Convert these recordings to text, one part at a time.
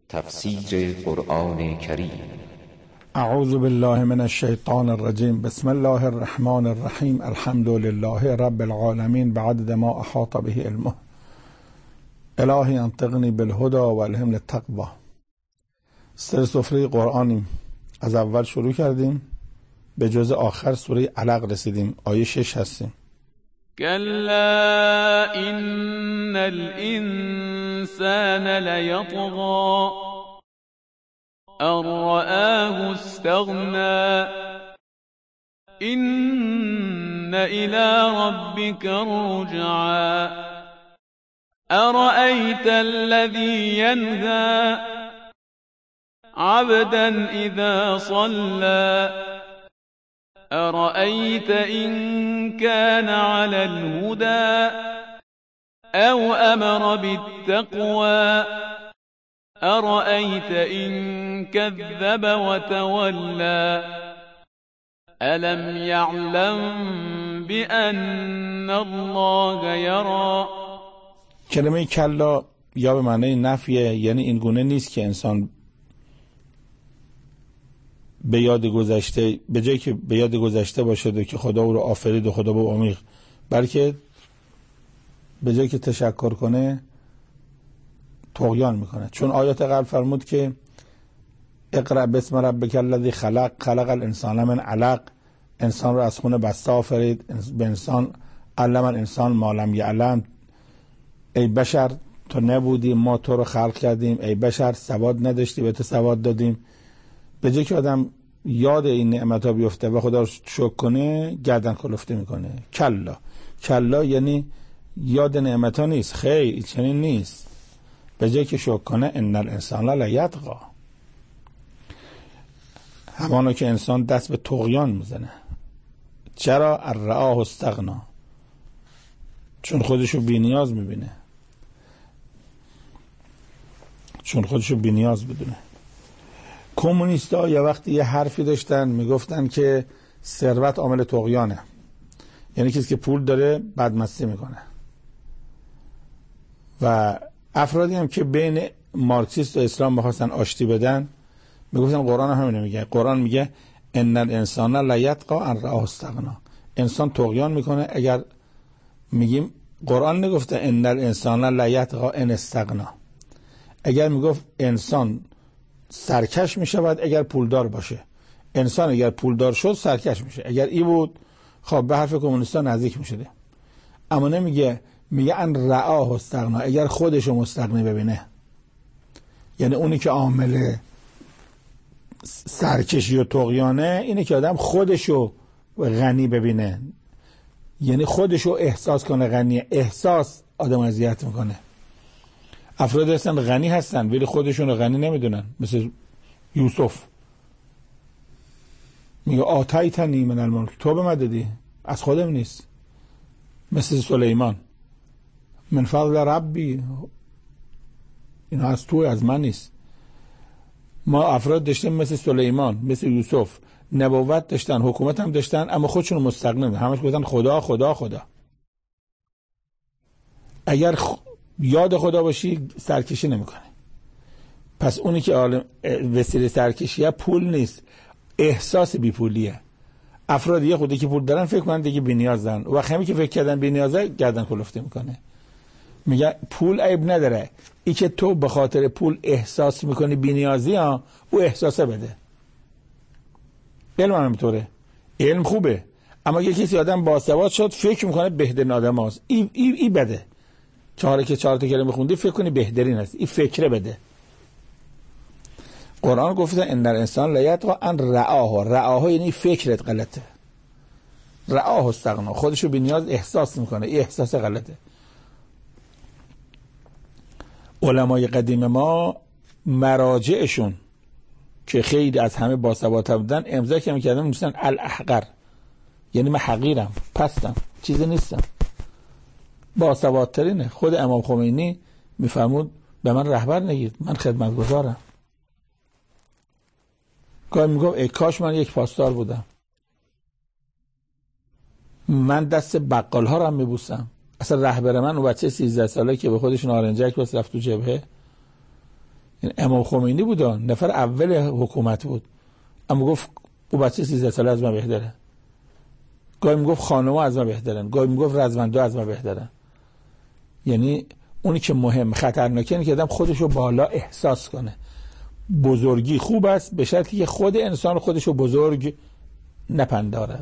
تفسیر قرآن کریم. اعوذ بالله من الشیطان الرجیم. بسم الله الرحمن الرحیم. الحمد لله رب العالمین بعدد ما احاط به علمه. الهی انطقنی بالهدى و الهمنی التقوی. سفره قرآنیم. از اول شروع کردیم به جز آخر سوره علق رسیدیم. آیه 6 هستیم. كلا إن الإنسان ليطغى أن رآه استغنى إن إلى ربك الرجعى أرأيت الذي ينهى عبدا إذا صلى أرأيت إن كان على الهدى أو أمر بالتقوى أرأيت إن كذب وتولى ألم يعلم بأن الله يرى. کلمه کلا یا به معنی نفیه، یعنی این گونه نیست که انسان به یاد گذشته، به جای که به یاد گذشته باشد و که خدا او رو آفرید و خدا با عمیق، بلکه به جای که تشکر کنه طغیان میکنه. چون آیات قبل فرمود که اقرأ باسم ربک الذی خلق خلق الانسان من علق، انسان رو از خون بسته آفرید، به انسان علم الانسان ما لم یعلم. ای بشر تو نبودی، ما تو رو خلق کردیم. ای بشر سواد نداشتی، به تو سواد دادیم. به جای که آدم یاد این نعمت‌ها بیفته و خدا رو شکر کنه، گردن کلفته میکنه. کلا یعنی یاد نعمت‌ها نیست، خیر چنین نیست. به جای که شکر کنه ان الانسان لیطغی، همانو که انسان دست به طغیان میزنه. چرا؟ الرآه استغنا، چون خودشو بی‌نیاز میبینه، چون خودشو بی‌نیاز بدونه. کمونیستا یا وقتی یه حرفی داشتن میگفتن که ثروت عامل طغیانه، یعنی کسی که پول داره بدمستی میکنه. و افرادی هم که بین مارکسیست و اسلام میخواستن آشتی بدن میگفتن قرآن هم همینه میگه. قرآن میگه ان الانسان لیطغی ان رآه استغنا، انسان طغیان میکنه. اگر میگیم قرآن نگفته ان الانسان لیطغی ان استغنا، اگر میگفت انسان سرکش میشود اگر پولدار باشه، انسان اگر پولدار شد سرکش میشه. اگر ای بود خب به حرف کمونیستا نزدیک میشده. اما نمیگه، میگه ان رآه استغنا، اگر خودشو مستغنی ببینه، یعنی اونی که عامل سرکشی و طغیانه اینه که آدم خودشو غنی ببینه، یعنی خودشو احساس کنه غنیه. احساس آدم اذیت میکنه. افراد هستن غنی هستن ولی خودشون رو غنی نمیدونن، مثل یوسف میگه آتیتنی من الملک، تو به من دادی، از خودم نیست. مثل سلیمان من فضل ربی، این از تو، از من نیست. ما افراد داشتیم مثل سلیمان، مثل یوسف، نبوت داشتن، حکومت هم داشتن، اما خودشون مستقل، همش گفتن خدا خدا خدا. اگر یاد خدا باشی سرکشی نمیکنه. پس اونی که وسیله سرکشیه پول نیست، احساس بیپولیه. افراد یه خودی که پول دارن فکر کنن دیگه بی‌نیازن، و همین که فکر کردن بی‌نیازه گردن کلفته میکنه. میگه پول عیب نداره، ای که تو به خاطر پول احساس میکنی بی‌نیازی ها، او احساسه بده. علم هم اینطوره، علم خوبه، اما یه کسی آدم باسواد شد فکر میکنه بهترین آدم هست، ای بده. چهار تا کلمه خوندی فکر کنی بهترین است، این فکره بده. قرآن گفته ان الانسان لیطغی ان رآه یعنی فکرت غلطه. رآه استغنا، خودشو بی‌نیاز احساس میکنه، این احساس غلطه. علمای قدیم ما مراجعشون که خیلی از همه باسوادتر بودن امضا که میکردن میگفتن الاحقر، یعنی من حقیرم، پستم، چیزی نیستم. باسوادترینه. خود امام خمینی میفرمود به من رهبر نگید، من خدمتگزارم. گاهی میگفت ای کاش من یک پاسدار بودم، من دست بقال ها رو هم میبوسم. اصلا رهبر من اون بچه 13 ساله که به خودش نارنجک بس رفت تو جبهه، این امام خمینی بود، نفر اول حکومت بود، اما گفت او بچه 13 ساله از من بهتره. گاهی میگفت خانم‌ها از من بهترن، گاهی میگفت رزمندا از من بهترن. یعنی اونی که مهم خطرناکه اینه که آدم خودشو بالا احساس کنه. بزرگی خوب است به شرطی که خود انسان خودشو بزرگ نپندارد.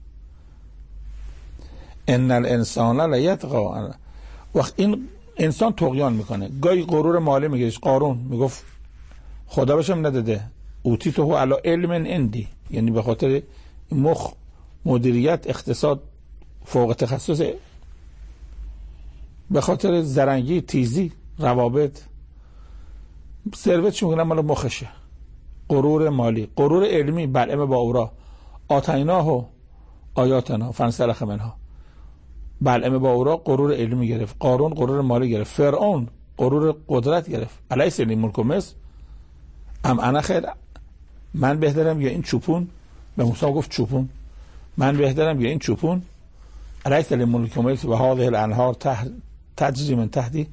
ان الانسان لیطغی. وقت این انسان طغیان میکنه، گاهی غرور مالی میگیرش. قارون میگفت خدا بهشم نداده، اوتیته علی علم عندی، یعنی به خاطر مخ، مدیریت، اقتصاد فوق تخصص، به خاطر زرنگی، تیزی، روابط، ثروتش میکنه مال مخشه. غرور مالی. غرور علمی، بلعم با اورا آتیناه آیاتنا فانسلخ منها. بلعم با اورا غرور علمی گرفت، قارون غرور مالی گرفت، فرعون غرور قدرت گرفت. الیس لی ملک مصر ام انا خیر، من بهترم یا این چوپون؟ به موسی گفت چوپون. من بهترم یا این چوپون؟ الیس لی ملک مصر و هذه الانهار تجری من تحتی.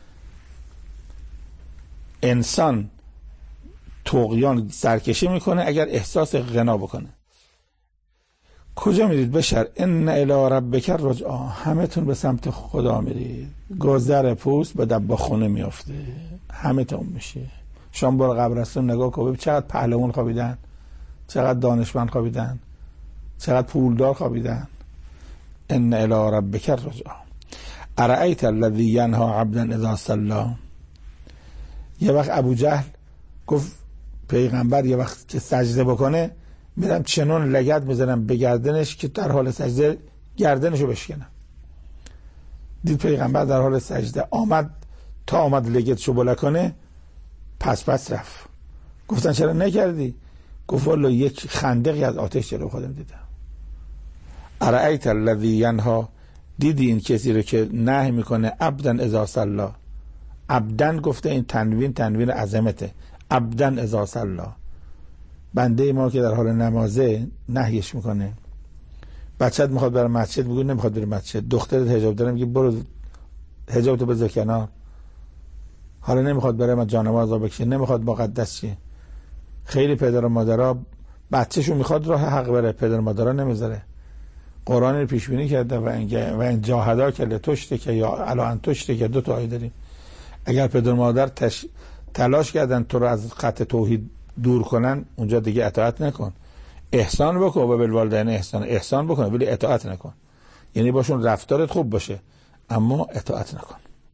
انسان طغیان، سرکشی میکنه اگر احساس غنا بکنه. کجا میرید بشر؟ ان الی ربک الرجعی، همه تون به سمت خدا میرید. گذر پوست به دباخونه میافته، همه تون میشه. شما برو قبرستون نگاه کن، چقدر پهلوان خوابیدن، چقدر دانشمند خوابیدن، چقدر پولدار خوابیدن. ان الی ربک الرجعی. ارأیت الذی ینهی عبدا اذا صلی. یه وقت ابو جهل گفت پیغمبر یه وقت که سجده بکنه میرم چنون لگد میزنم به گردنش که در حال سجده گردنشو بشکنم. دید پیغمبر در حال سجده، آمد لگدشو بلند کنه، پس رفت. گفتن چرا نکردی؟ گفت والا یک خندقی از آتش جلو خودم دیدم. ارأیت الذی ینهی، دیدی این کسی رو که نهی میکنه عبدا اذا صلی. عبدن گفته این تنوین عظمته. عبدا اذا صلی، بنده ما که در حال نمازه نهیش میکنه. بچت میخواد بره مسجد میگه نمیخواد بره مسجد. دخترت حجاب داره میگه برو حجابتو بذار کنار. حالا نمیخواد بره ما جانماز بکشه، نمیخواد مقدس شه. خیلی پدر و مادرها بچه‌شو میخواد راه حق بره، پدر و مادرها نمیذاره. قرآن رو پیش بینی کرده و این جاهدا که لتشته که یا علا انتشته که 2 تا آیه داریم. اگر پدر و مادر تلاش کردن تو رو از خط توحید دور کنن، اونجا دیگه اطاعت نکن. احسان بکن و بالوالدین احسان بکن ولی اطاعت نکن. یعنی باشون رفتارت خوب باشه اما اطاعت نکن.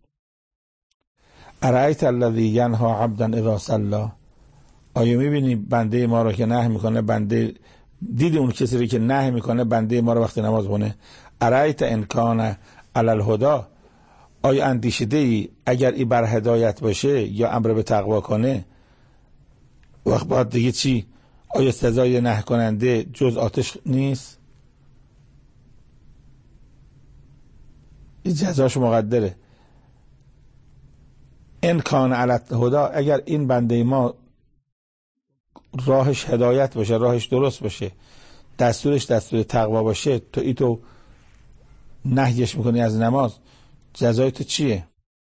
ارأیت الذی ینهی عبدا اذا صلی. آیا میبینی بنده ما رو که نهی میکنه؟ بنده دیدی اون کسی رو که نهی میکنه بنده ما رو وقتی نماز خونه؟ ارأیت ان کان علی الهدی. آیا اندیشیده ای اگر ای بر هدایت باشه یا امر به تقوا کنه وقت بعد دیگه چی؟ آیا سزای نهی کننده جز آتش نیست؟ این جزاش مقدره. ان کان علی الهدی، اگر این بنده ما راهش هدایت باشه، راهش درست باشه، دستورش دستور تقوا باشه، تو نهیش میکنی از نماز، جزای تو چیه؟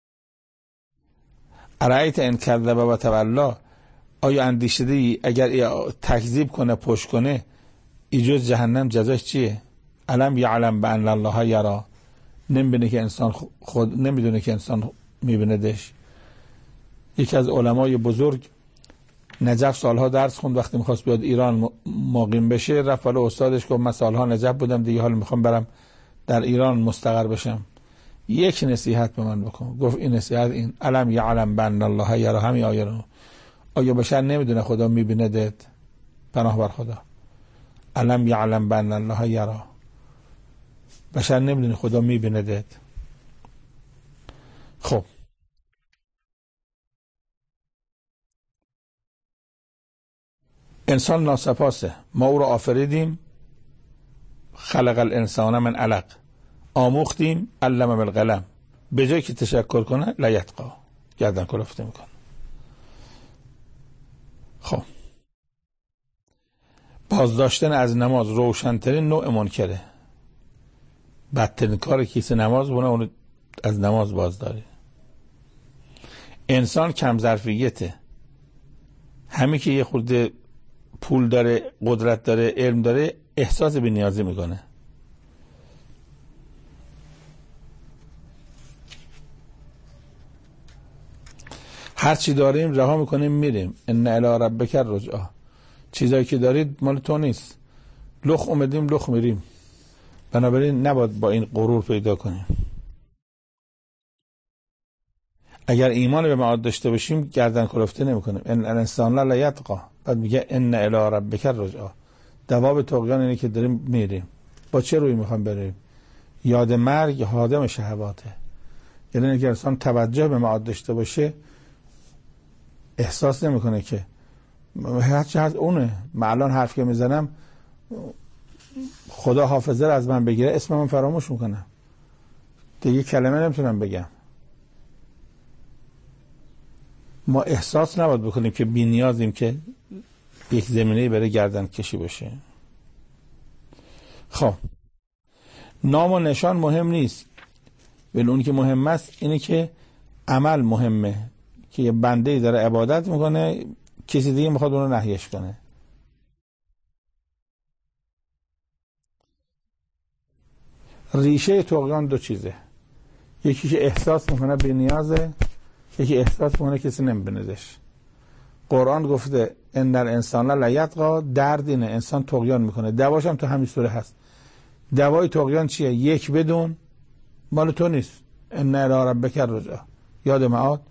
ارأیت ان کذب و تولی. آیا اندیشیده ای اگر تکذیب کنه، پشت کنه، ایجوز جهنم جزاش چیه؟ الم یعلم بان الله یرا. نمیدونه که انسان میبیندش. یکی از علمای بزرگ نجف سالها درس خوند، وقتی میخواست بیاد ایران مقیم بشه رفت ولی استادش گفت من سالها نجف بودم دیگه، حالا میخوام برم در ایران مستقر بشم، یک نصیحت به من بکن. گفت این نصیحت این الم یعلم بان الله یرا. همین آیه رو آیا بشر نمیدونه خدا میبیندت؟ پناه بر خدا. الم یعلم بان الله یرا. بشر نمیدونه خدا میبیندت. خب انسان ناسپاسه. ما او را آفریدیم، خلق الانسان من علق، آموختیم علم بالقلم. به جای که تشکر کنه لیتقا، گردن کلفته میکنه. خب بازداشتن از نماز روشنترین نوع منکره. بدترین کار کیسه نماز بونه اون از نماز بازداری. انسان کم ظرفیته. همین که یه خورده پول داره، قدرت داره، علم داره، احساس بی‌نیازی میکنه. هر چی داریم رها میکنیم میریم. ان الی ربک الرجعی. چیزایی که دارید مال تو نیست. لخ اومدیم لخ میریم. بنابراین نباید با این غرور پیدا کنیم. اگر ایمان به معاد داشته باشیم گردن کلفته نمیکنیم. ان الانسان لا یطغی. بعد میگه ان الی ربک الرجعی. دواب طغیان اینه که داریم میریم. با چه روی میخوام بریم؟ یاد مرگ هادم شهواته. یعنی اگر انسان توجه به معاد داشته باشه احساس نمیکنه که هرچی هست اونه. من الان حرف که میزنم خدا حافظه رو از من بگیره اسم من فراموش میکنم، دیگه کلمه نمیتونم بگم. ما احساس نباید بکنیم که بی نیازیم که یک زمینه برای گردن کشی باشه. خب نام و نشان مهم نیست، ولی اون که مهم است اینه که عمل مهمه، که یه بنده داره عبادت میکنه کسی دیگه میخواد اون رو نهیش کنه. ریشه طغیان دو چیزه، یکی که احساس میکنه بی نیازه، یکی احساس میکنه کسی نمیبیندش. قرآن گفته ان الانسان لیطغی، درد اینه انسان طغیان میکنه. دواش هم تو همین سوره هست. دوای طغیان چیه؟ یک بدون مال تو نیست. ان الی ربک الرجعی، یاد معاد.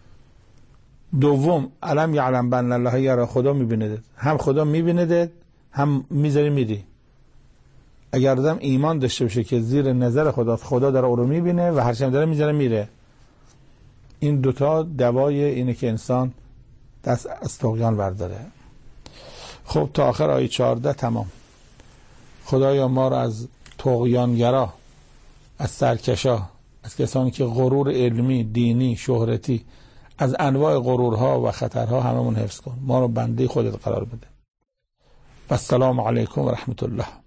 دوم علم یعلم بان الله یرا، خدا میبیندت. هم خدا میبیندت هم میذاری میری. اگر آدم ایمان داشته باشه که زیر نظر خداست، خدا داره او رو میبینه و هر چند داره میذاره میره، این دوتا دوای اینه که انسان دست از طغیان برداره. خب تا آخر آیه 14 تمام. خدایا ما رو از طغیانگرا، از سرکشا، از کسانی که غرور علمی، دینی، شهرتی، از انواع غرورها و خطرها هممون حفظ کن. ما رو بنده خودت قرار بده. و السلام علیکم و رحمت الله.